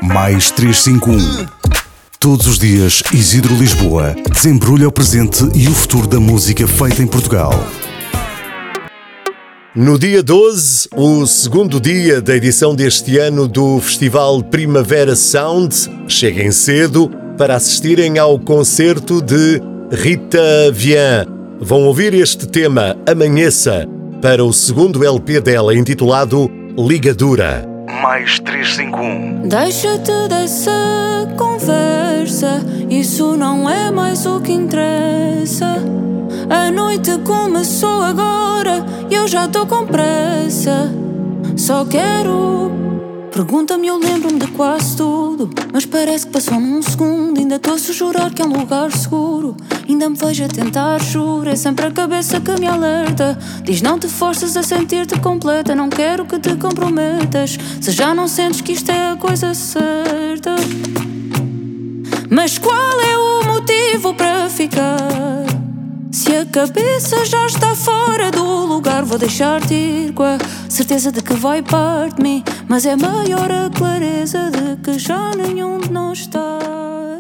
Mais 351. Todos os dias, Isidro Lisboa desembrulha o presente e o futuro da música feita em Portugal. No dia 12, o segundo dia da edição deste ano do Festival Primavera Sound, cheguem cedo para assistirem ao concerto de Rita Vian. Vão ouvir este tema Amanheça para o segundo LP dela, intitulado Ligadura. Mais 351. Deixa-te dessa conversa, isso não é mais o que interessa. A noite começou agora e eu já estou com pressa. Só quero... Pergunta-me, eu lembro-me de quase tudo, mas parece que passou num segundo. Ainda estou-se a jurar que é um lugar seguro. Ainda me vejo a tentar, juro, é sempre a cabeça que me alerta. Diz não te forces a sentir-te completa, não quero que te comprometas, se já não sentes que isto é a coisa certa. Mas qual é o motivo para ficar? Se a cabeça já está fora do lugar, vou deixar-te ir com a certeza de que vai parte de mim, mas é maior a clareza de que já nenhum de nós está.